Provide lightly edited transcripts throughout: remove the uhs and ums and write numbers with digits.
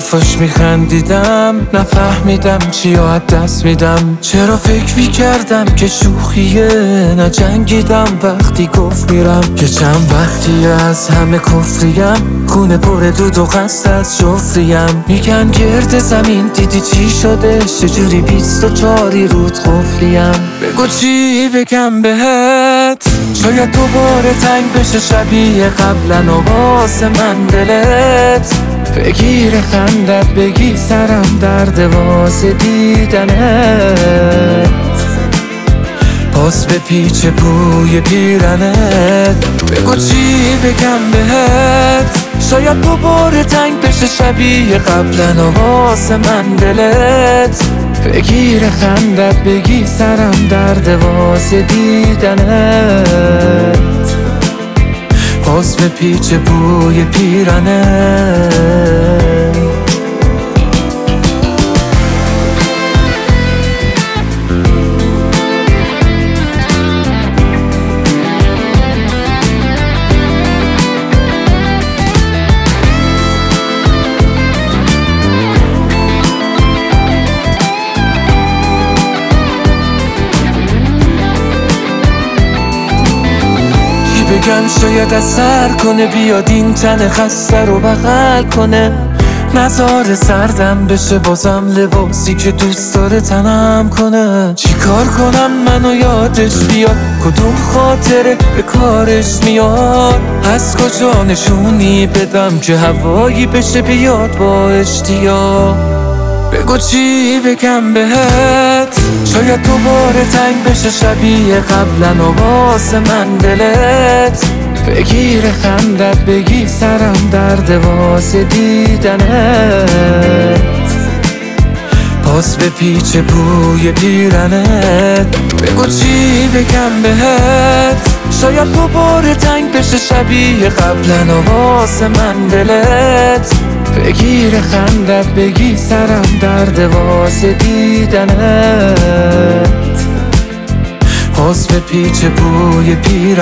حرفاش میخندیدم، نفهمیدم چی از دست میدم. چرا فکر میکردم که شوخیه، نجنگیدم وقتی گفت میرم. که چند وقتی از همه کفریم، خونه پر دود و قصد از جفریم. میگن گرد زمین دیدی چی شده، چجوری 24 رود قفلیم. بگو چی بگم بهت، شاید دوباره تنگ بشه شبیه قبلا و واسه من دلت. بگیر خندت بگی سرم درد واسه دیدنت. پاس به پیچ بوی پیرنت. بگو چی بگم بهت، شاید دوباره تنگ بشه شبیه قبلا و واسه من دلت. بگیر خندت بگی سرم درد واسه دیدنت. پاس به پیچ بوی پیرنت. بگم شاید اثر کنه، بیاد این تن خسته رو بغل کنه. نظاره سردم بشه بازم لباسی که دوست داره تنم کنه. چی کار کنم منو یادش بیاد، کدوم خاطره به کارش میاد. از کجا نشونی بدم که هوایی بشه بیاد با اشتیاق. بگو چی بگم بهت، شاید دوباره تنگ بشه شبیه قبلا و واسه من دلت. بگیر خندت بگی سرم درد واسه دیدنت. پاس به پیچ بوی پیرنت. بگو چی بگم بهت، شاید دوباره تنگ بشه شبیه قبلا و واسه من دلت. بگیر خندت بگی سرم درد واسه دیدنت. پاس به پیچ بوی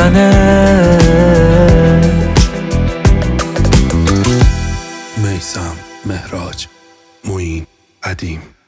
پیرنت. میثم، مهراج، معین، ادیم.